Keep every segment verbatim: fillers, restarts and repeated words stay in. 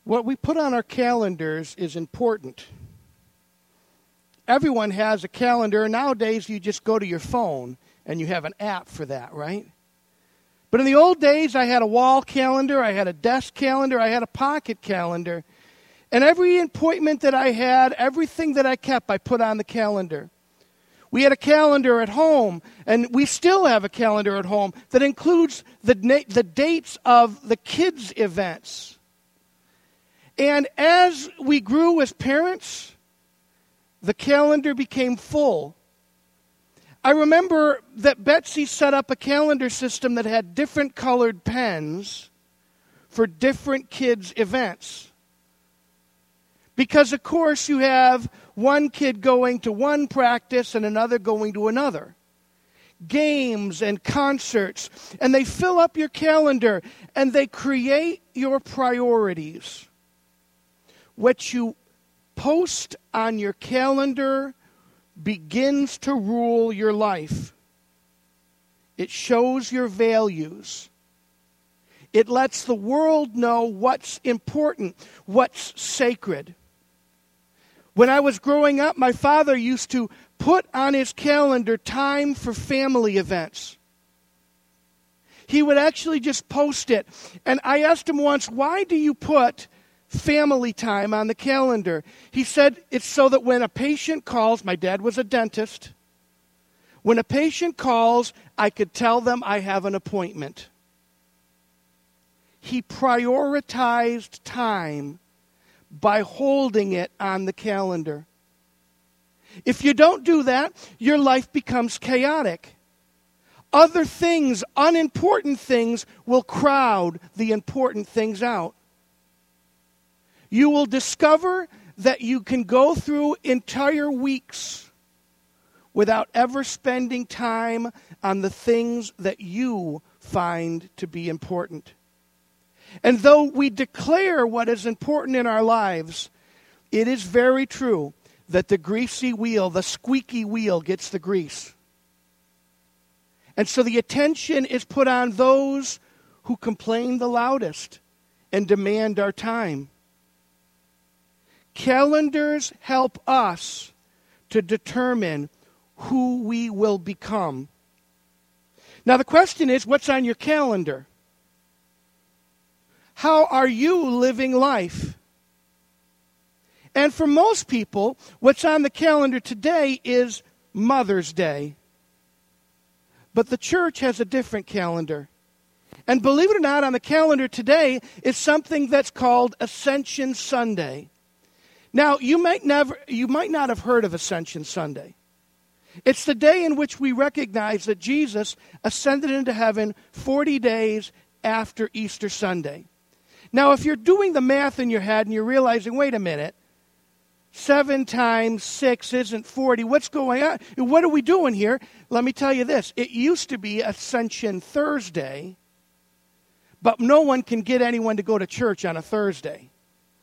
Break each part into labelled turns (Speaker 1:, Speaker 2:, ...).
Speaker 1: What we put on our calendars is important. Everyone has a calendar. Nowadays, you just go to your phone and you have an app for that, right? But in the old days, I had a wall calendar, I had a desk calendar, I had a pocket calendar. And every appointment that I had, everything that I kept, I put on the calendar. We had a calendar at home, and we still have a calendar at home that includes the, na- the dates of the kids' events. And as we grew as parents, the calendar became full. I remember that Betsy set up a calendar system that had different colored pens for different kids' events. Because, of course, you have one kid going to one practice and another going to another. Games and concerts. And they fill up your calendar and they create your priorities. What you post on your calendar begins to rule your life. It shows your values. It lets the world know what's important, what's sacred. When I was growing up, my father used to put on his calendar time for family events. He would actually just post it. And I asked him once, why do you put family time on the calendar? He said, it's so that when a patient calls, my dad was a dentist, when a patient calls, I could tell them I have an appointment. He prioritized time by holding it on the calendar. If you don't do that, your life becomes chaotic. Other things, unimportant things, will crowd the important things out. You will discover that you can go through entire weeks without ever spending time on the things that you find to be important. And though we declare what is important in our lives, it is very true that the greasy wheel, the squeaky wheel, gets the grease. And so the attention is put on those who complain the loudest and demand our time. Calendars help us to determine who we will become. Now the question is, what's on your calendar? How are you living life? And for most people, what's on the calendar today is Mother's Day. But the church has a different calendar. And believe it or not, on the calendar today is something that's called Ascension Sunday. Now, you might never, you might not have heard of Ascension Sunday. It's the day in which we recognize that Jesus ascended into heaven forty days after Easter Sunday. Now, if you're doing the math in your head and you're realizing, wait a minute, seven times six isn't forty, what's going on? What are we doing here? Let me tell you this. It used to be Ascension Thursday, but no one can get anyone to go to church on a Thursday.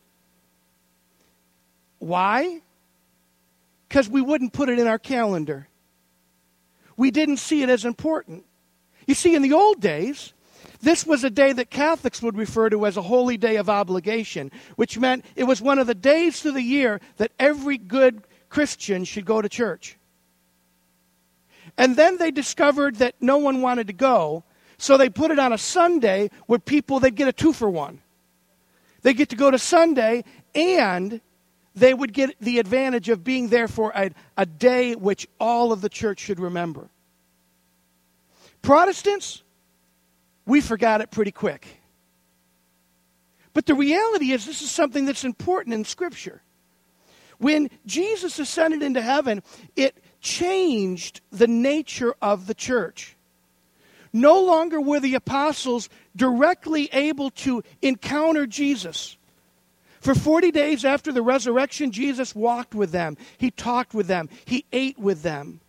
Speaker 1: Why? Because we wouldn't put it in our calendar. We didn't see it as important. You see, in the old days, this was a day that Catholics would refer to as a holy day of obligation, which meant it was one of the days through the year that every good Christian should go to church. And then they discovered that no one wanted to go, so they put it on a Sunday where people, they'd get a two for one. They get to go to Sunday, and they would get the advantage of being there for a, a day which all of the church should remember. Protestants, we forgot it pretty quick. But the reality is this is something that's important in Scripture. When Jesus ascended into heaven, it changed the nature of the church. No longer were the apostles directly able to encounter Jesus. For forty days after the resurrection, Jesus walked with them. He talked with them. He ate with them.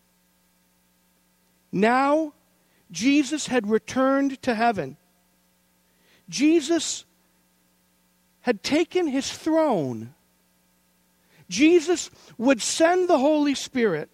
Speaker 1: Now, Jesus had returned to heaven. Jesus had taken his throne. Jesus would send the Holy Spirit.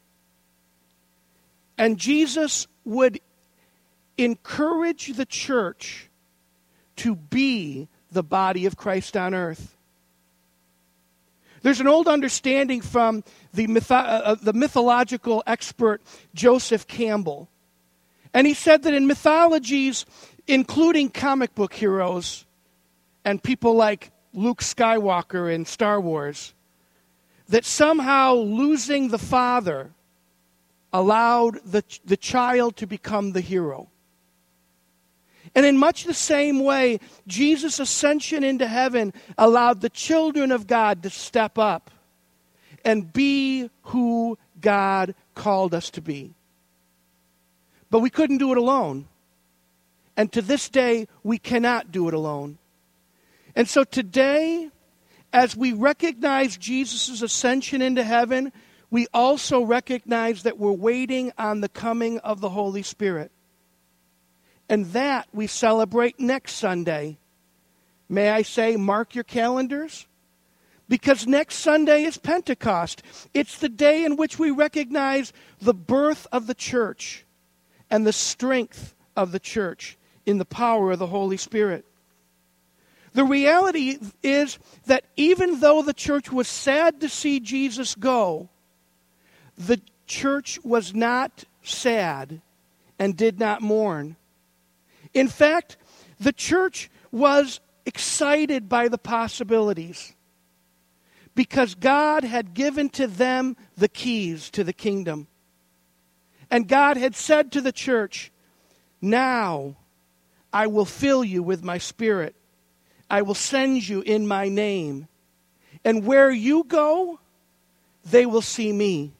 Speaker 1: And Jesus would encourage the church to be the body of Christ on earth. There's an old understanding from the, mytho- uh, the mythological expert Joseph Campbell. And he said that in mythologies, including comic book heroes and people like Luke Skywalker in Star Wars, that somehow losing the father allowed the, the child to become the hero. And in much the same way, Jesus' ascension into heaven allowed the children of God to step up and be who God called us to be. But we couldn't do it alone. And to this day, we cannot do it alone. And so today, as we recognize Jesus' ascension into heaven, we also recognize that we're waiting on the coming of the Holy Spirit. And that we celebrate next Sunday. May I say, mark your calendars? Because next Sunday is Pentecost. It's the day in which we recognize the birth of the church and the strength of the church in the power of the Holy Spirit. The reality is that even though the church was sad to see Jesus go, the church was not sad and did not mourn. In fact, the church was excited by the possibilities because God had given to them the keys to the kingdom. And God had said to the church, now I will fill you with my Spirit. I will send you in my name. And where you go, they will see me.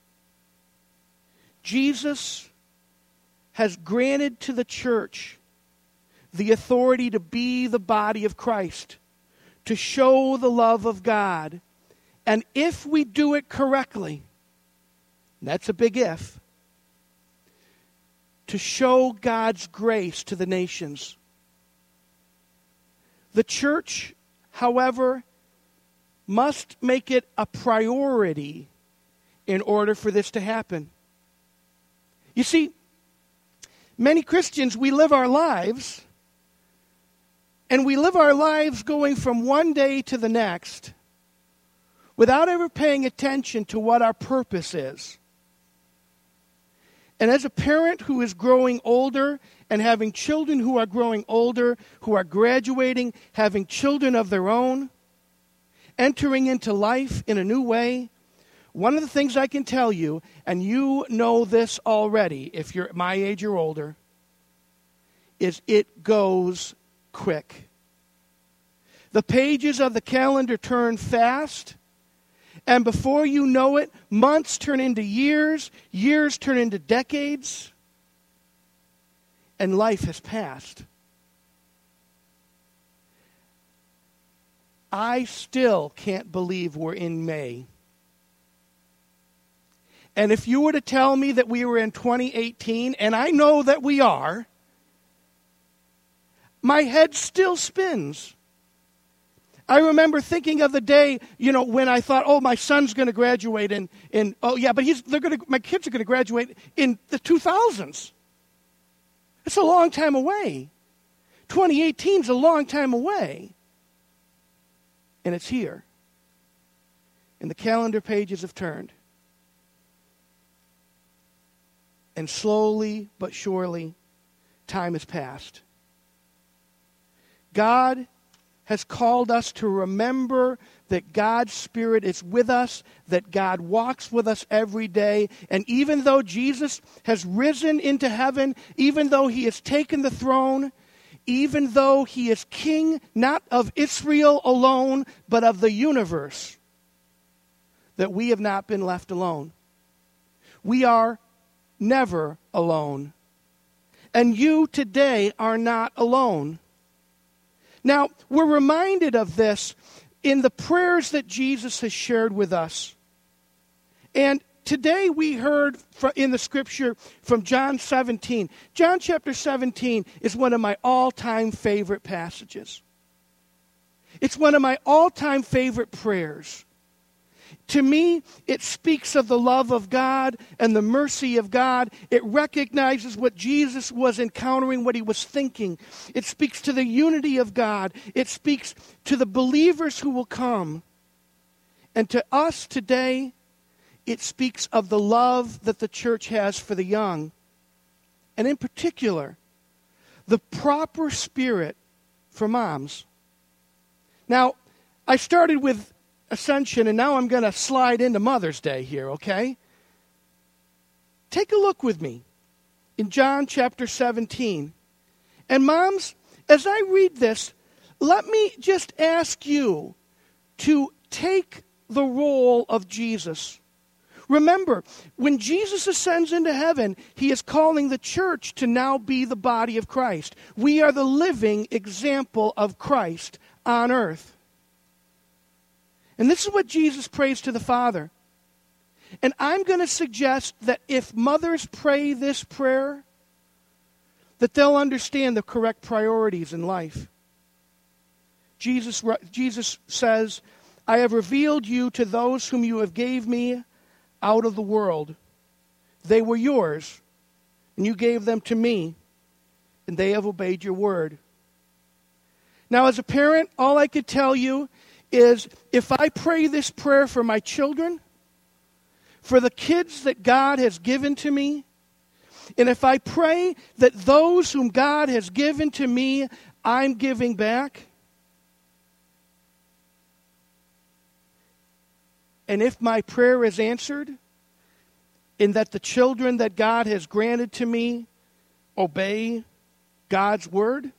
Speaker 1: Jesus has granted to the church the authority to be the body of Christ, to show the love of God. And if we do it correctly, that's a big if, to show God's grace to the nations. The church, however, must make it a priority in order for this to happen. You see, many Christians, we live our lives, and we live our lives going from one day to the next without ever paying attention to what our purpose is. And as a parent who is growing older and having children who are growing older, who are graduating, having children of their own, entering into life in a new way, one of the things I can tell you, and you know this already if you're my age or older, is it goes quick. The pages of the calendar turn fast, and before you know it, months turn into years, years turn into decades, and life has passed. I still can't believe we're in May. And if you were to tell me that we were in twenty eighteen, and I know that we are, my head still spins. I remember thinking of the day, you know, when I thought, oh, my son's going to graduate in, in oh yeah, but he's they're going to my kids are going to graduate in the two thousands. It's a long time away. twenty eighteen is a long time away. And it's here. And the calendar pages have turned. And slowly but surely, time has passed. God has called us to remember that God's Spirit is with us, that God walks with us every day. And even though Jesus has risen into heaven, even though he has taken the throne, even though he is king not of Israel alone, but of the universe, that we have not been left alone. We are never alone. And you today are not alone. Now, we're reminded of this in the prayers that Jesus has shared with us. And today we heard in the scripture from John seventeen. John chapter seventeen is one of my all-time favorite passages. It's one of my all-time favorite prayers. To me, it speaks of the love of God and the mercy of God. It recognizes what Jesus was encountering, what he was thinking. It speaks to the unity of God. It speaks to the believers who will come. And to us today, it speaks of the love that the church has for the young. And in particular, the proper spirit for moms. Now, I started with Ascension, and now I'm going to slide into Mother's Day here, okay? Take a look with me in John chapter seventeen. And moms, as I read this, let me just ask you to take the role of Jesus. Remember, when Jesus ascends into heaven, he is calling the church to now be the body of Christ. We are the living example of Christ on earth. And this is what Jesus prays to the Father. And I'm going to suggest that if mothers pray this prayer, that they'll understand the correct priorities in life. Jesus, Jesus says, I have revealed you to those whom you have gave me out of the world. They were yours, and you gave them to me, and they have obeyed your word. Now, as a parent, all I could tell you is if I pray this prayer for my children, for the kids that God has given to me, and if I pray that those whom God has given to me, I'm giving back, and if my prayer is answered, in that the children that God has granted to me obey God's word,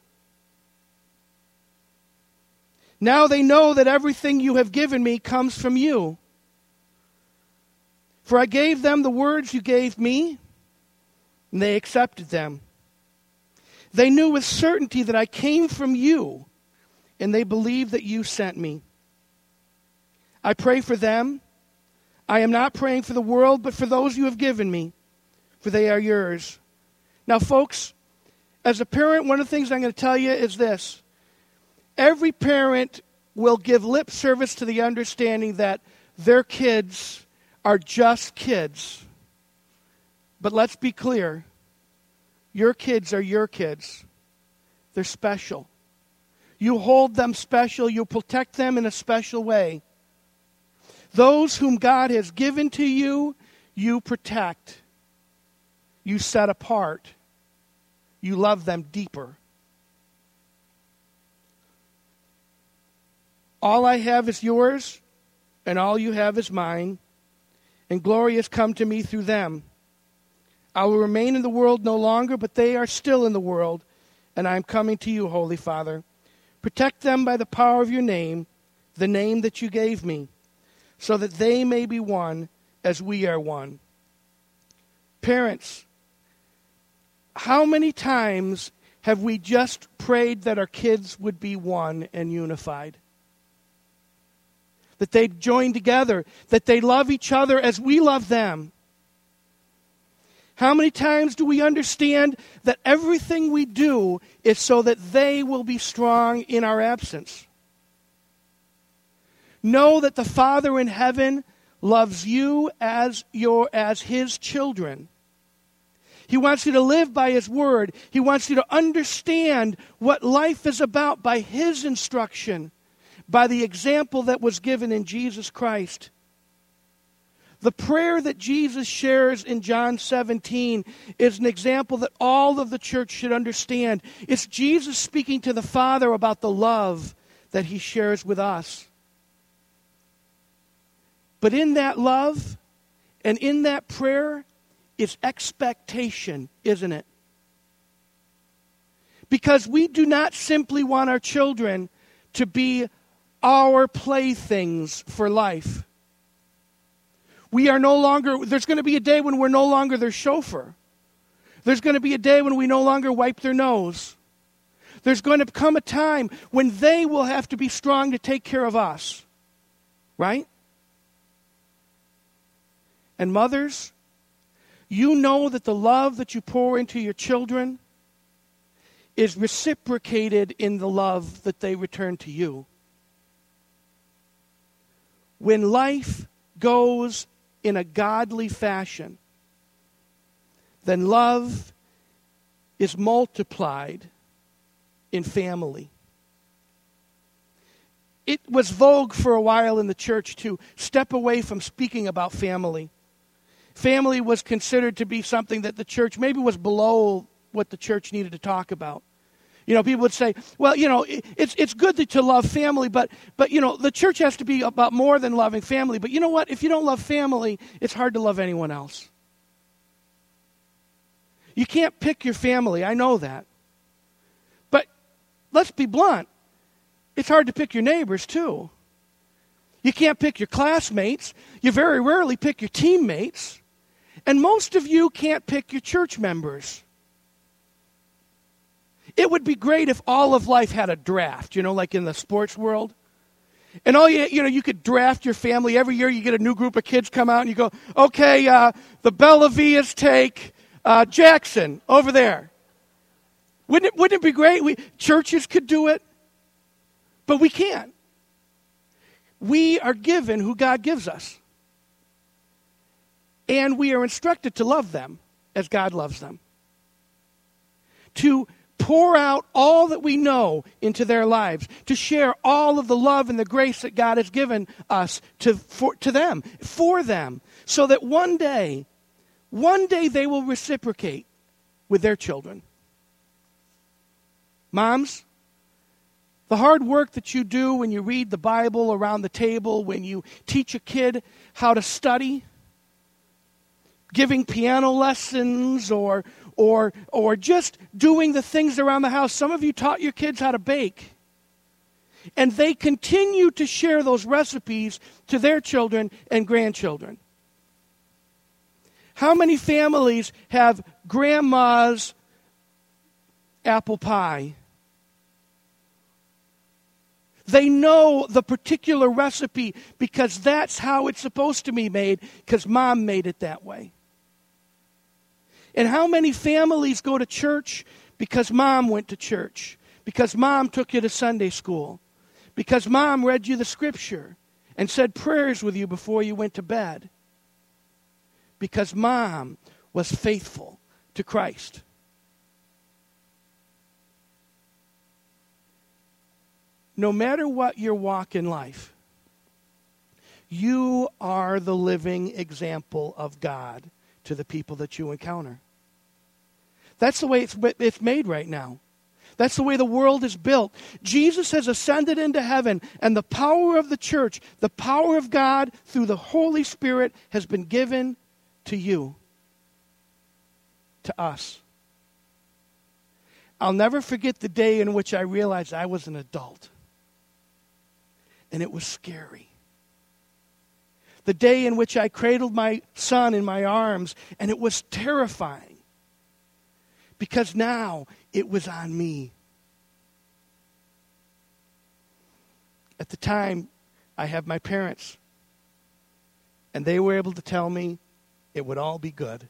Speaker 1: now they know that everything you have given me comes from you. For I gave them the words you gave me, and they accepted them. They knew with certainty that I came from you, and they believed that you sent me. I pray for them. I am not praying for the world, but for those you have given me, for they are yours. Now, folks, as a parent, one of the things I'm going to tell you is this. Every parent will give lip service to the understanding that their kids are just kids. But let's be clear. Your kids are your kids. They're special. You hold them special. You protect them in a special way. Those whom God has given to you, you protect. You set apart. You love them deeper. All I have is yours, and all you have is mine, and glory has come to me through them. I will remain in the world no longer, but they are still in the world, and I am coming to you, Holy Father. Protect them by the power of your name, the name that you gave me, so that they may be one as we are one. Parents, how many times have we just prayed that our kids would be one and unified? That they'd join together, that they love each other as we love them. How many times do we understand that everything we do is so that they will be strong in our absence? Know that the Father in heaven loves you as your as his children. He wants you to live by his word. He wants you to understand what life is about by his instruction, by the example that was given in Jesus Christ. The prayer that Jesus shares in John seventeen is an example that all of the church should understand. It's Jesus speaking to the Father about the love that he shares with us. But in that love and in that prayer is expectation, isn't it? Because we do not simply want our children to be our playthings for life. We are no longer, there's going to be a day when we're no longer their chauffeur. There's going to be a day when we no longer wipe their nose. There's going to come a time when they will have to be strong to take care of us. Right? And mothers, you know that the love that you pour into your children is reciprocated in the love that they return to you. When life goes in a godly fashion, then love is multiplied in family. It was vogue for a while in the church to step away from speaking about family. Family was considered to be something that the church maybe was below what the church needed to talk about. You know, people would say, well, you know, it's it's good to, to love family, but, but, you know, the church has to be about more than loving family. But you know what? If you don't love family, it's hard to love anyone else. You can't pick your family. I know that. But let's be blunt. It's hard to pick your neighbors, too. You can't pick your classmates. You very rarely pick your teammates. And most of you can't pick your church members. It would be great if all of life had a draft, you know, like in the sports world. And all you, you know, you could draft your family. Every year you get a new group of kids come out and you go, okay, uh, the Bellavias take uh, Jackson over there. Wouldn't it, wouldn't it be great? We, churches could do it. But we can't. We are given who God gives us. And we are instructed to love them as God loves them. To pour out all that we know into their lives. To share all of the love and the grace that God has given us to, for, to them, for them. So that one day, one day they will reciprocate with their children. Moms, the hard work that you do when you read the Bible around the table, when you teach a kid how to study, giving piano lessons or or or just doing the things around the house. Some of you taught your kids how to bake. And they continue to share those recipes to their children and grandchildren. How many families have grandma's apple pie? They know the particular recipe because that's how it's supposed to be made, because mom made it that way. And how many families go to church because mom went to church, because mom took you to Sunday school, because mom read you the scripture and said prayers with you before you went to bed, because mom was faithful to Christ. No matter what your walk in life, you are the living example of God to the people that you encounter. That's the way it's, it's made right now. That's the way the world is built. Jesus has ascended into heaven, and the power of the church, the power of God through the Holy Spirit has been given to you, to us. I'll never forget the day in which I realized I was an adult. And it was scary. The day in which I cradled my son in my arms, and it was terrifying. Because now it was on me. At the time, I had my parents. And they were able to tell me it would all be good.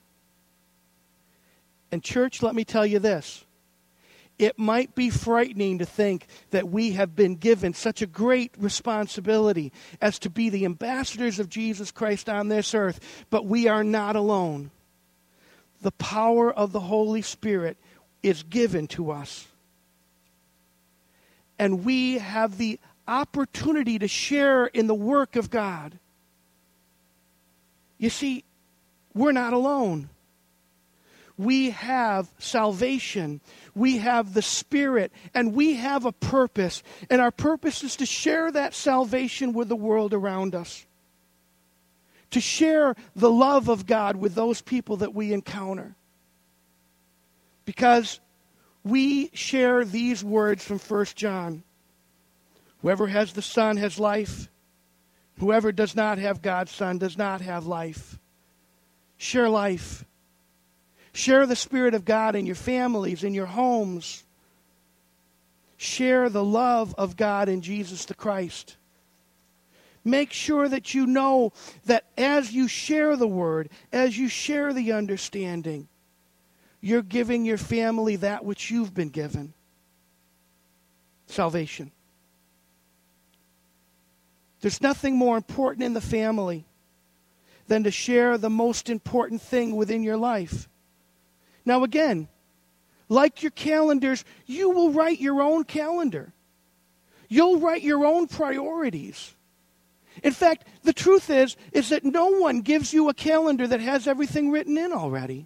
Speaker 1: And church, let me tell you this. It might be frightening to think that we have been given such a great responsibility as to be the ambassadors of Jesus Christ on this earth, but we are not alone. The power of the Holy Spirit is given to us. And we have the opportunity to share in the work of God. You see, we're not alone. We have salvation. We have the Spirit. And we have a purpose. And our purpose is to share that salvation with the world around us. To share the love of God with those people that we encounter. Because we share these words from First John. Whoever has the Son has life. Whoever does not have God's Son does not have life. Share life. Share the Spirit of God in your families, in your homes. Share the love of God in Jesus the Christ. Make sure that you know that as you share the Word, as you share the understanding, you're giving your family that which you've been given. Salvation. There's nothing more important in the family than to share the most important thing within your life. Now again, like your calendars, you will write your own calendar. You'll write your own priorities. In fact, the truth is, is that no one gives you a calendar that has everything written in already.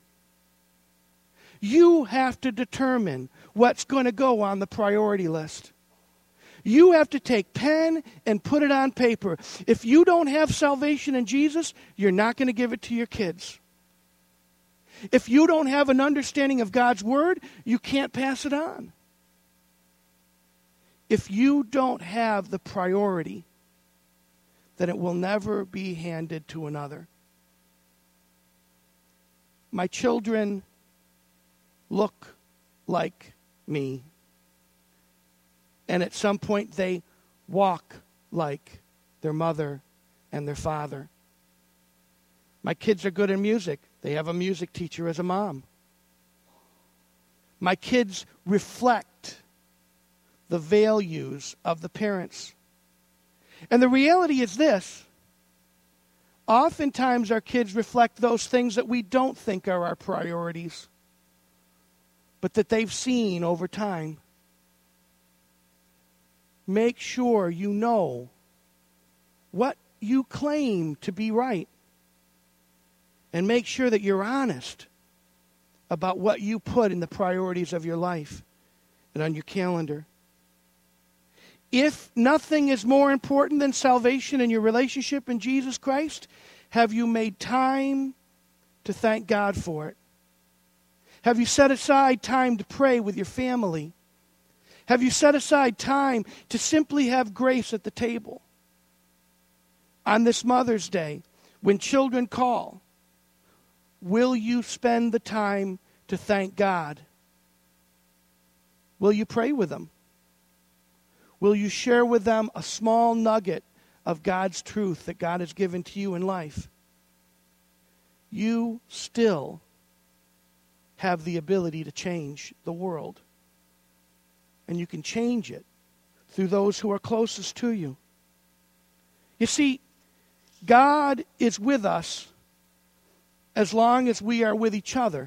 Speaker 1: You have to determine what's going to go on the priority list. You have to take pen and put it on paper. If you don't have salvation in Jesus, you're not going to give it to your kids. If you don't have an understanding of God's Word, you can't pass it on. If you don't have the priority, then it will never be handed to another. My children look like me. And at some point they walk like their mother and their father. My kids are good in music. They have a music teacher as a mom. My kids reflect the values of the parents. And the reality is this. Oftentimes our kids reflect those things that we don't think are our priorities, but that they've seen over time. Make sure you know what you claim to be right. And make sure that you're honest about what you put in the priorities of your life and on your calendar. If nothing is more important than salvation and your relationship in Jesus Christ, have you made time to thank God for it? Have you set aside time to pray with your family? Have you set aside time to simply have grace at the table? On this Mother's Day, when children call, will you spend the time to thank God? Will you pray with them? Will you share with them a small nugget of God's truth that God has given to you in life? You still have the ability to change the world. And you can change it through those who are closest to you. You see, God is with us as long as we are with each other.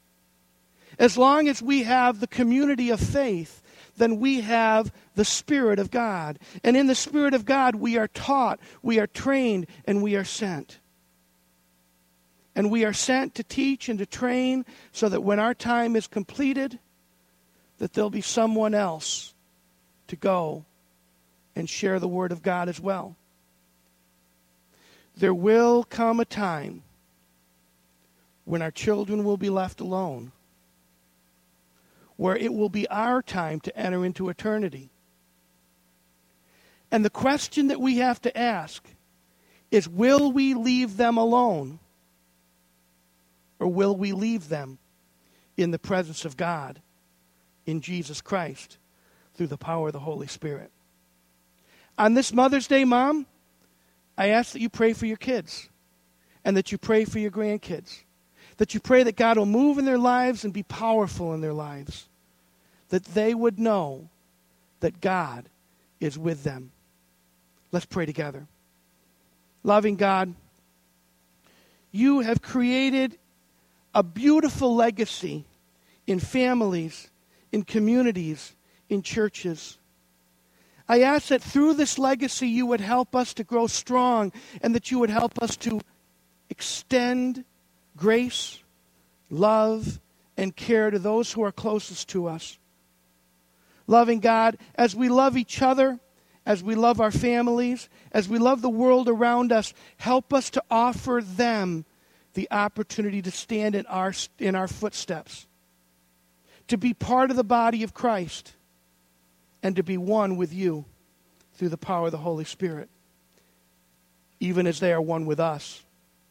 Speaker 1: As long as we have the community of faith, then we have the Spirit of God. And in the Spirit of God, we are taught, we are trained, and we are sent. And we are sent to teach and to train so that when our time is completed, that there'll be someone else to go and share the Word of God as well. There will come a time when our children will be left alone, where it will be our time to enter into eternity. And the question that we have to ask is, will we leave them alone? Or will we leave them in the presence of God, in Jesus Christ, through the power of the Holy Spirit? On this Mother's Day, Mom, I ask that you pray for your kids and that you pray for your grandkids. That you pray that God will move in their lives and be powerful in their lives. That they would know that God is with them. Let's pray together. Loving God, you have created a beautiful legacy in families, in communities, in churches. I ask that through this legacy you would help us to grow strong and that you would help us to extend grace, love, and care to those who are closest to us. Loving God, as we love each other, as we love our families, as we love the world around us, help us to offer them the opportunity to stand in our, in our footsteps, to be part of the body of Christ, and to be one with you through the power of the Holy Spirit, even as they are one with us.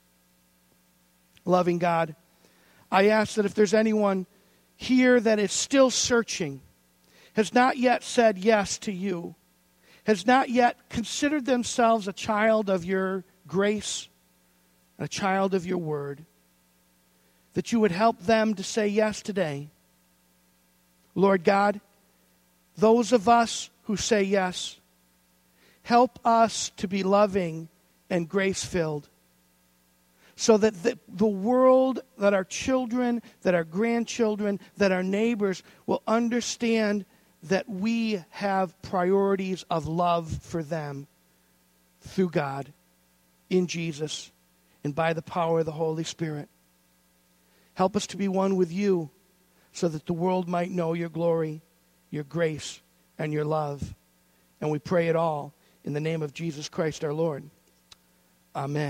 Speaker 1: Loving God, I ask that if there's anyone here that is still searching, has not yet said yes to you, has not yet considered themselves a child of your grace, a child of your word, that you would help them to say yes today. Lord God, those of us who say yes, help us to be loving and grace-filled. so that the, the world, that our children, that our grandchildren, that our neighbors will understand that we have priorities of love for them through God, in Jesus, and by the power of the Holy Spirit. Help us to be one with you so that the world might know your glory, your grace, and your love. And we pray it all in the name of Jesus Christ our Lord. Amen.